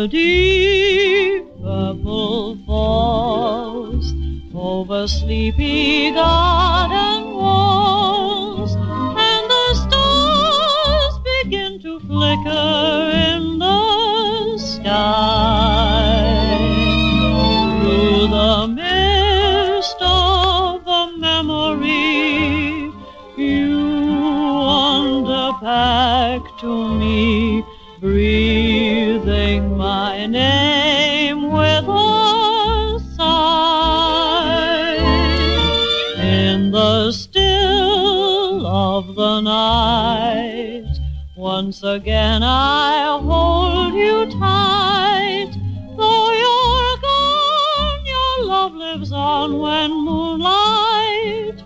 the deep purple falls over sleepy garden walls, and the stars begin to flicker in the sky. Through the mist of a memory, you wander back to me, breathing my name with a sigh. In the still of the night, once again I hold you tight. Though you're gone, your love lives on when moonlight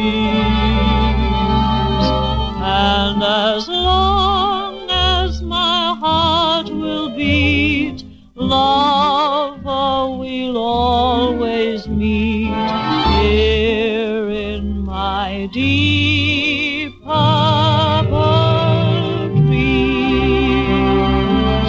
beams. And as long as my heart will beat, lover, we'll always meet here in my deep purple dreams.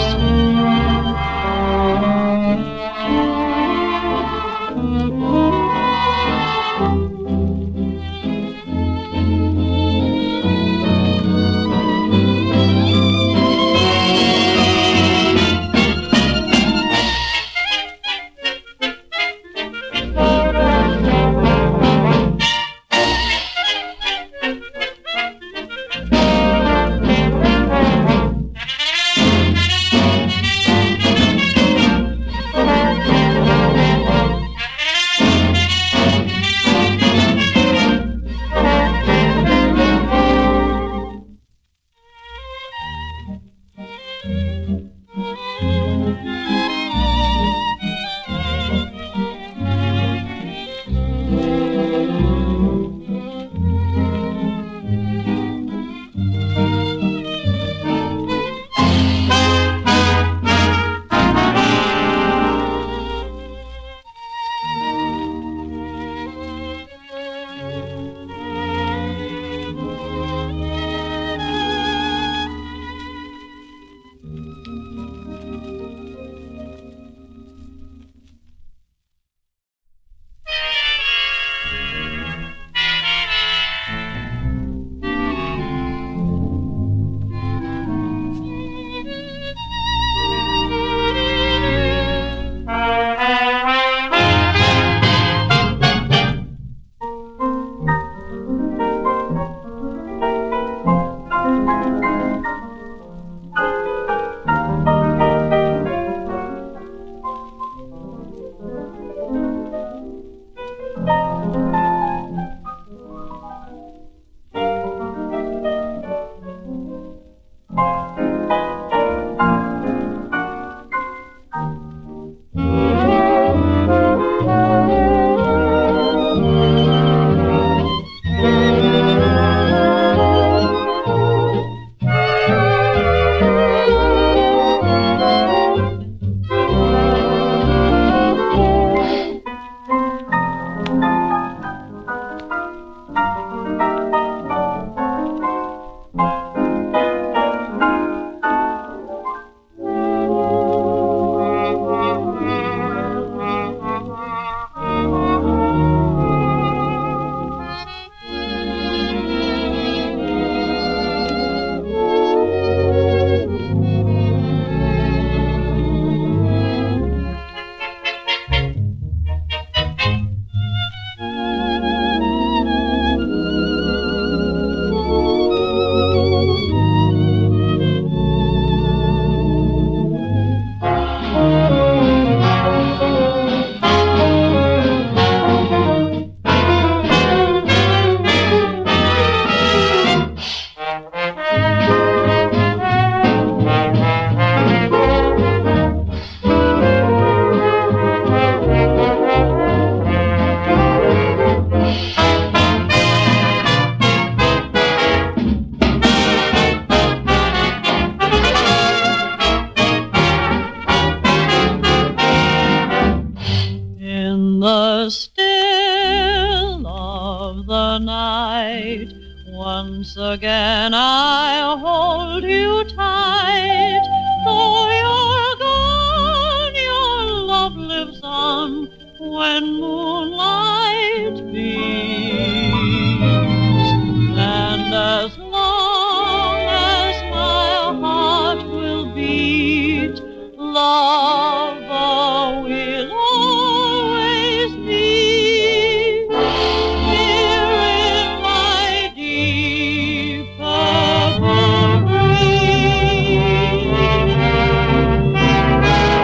the still of the night. Once again I hold you tight, though you're gone. love.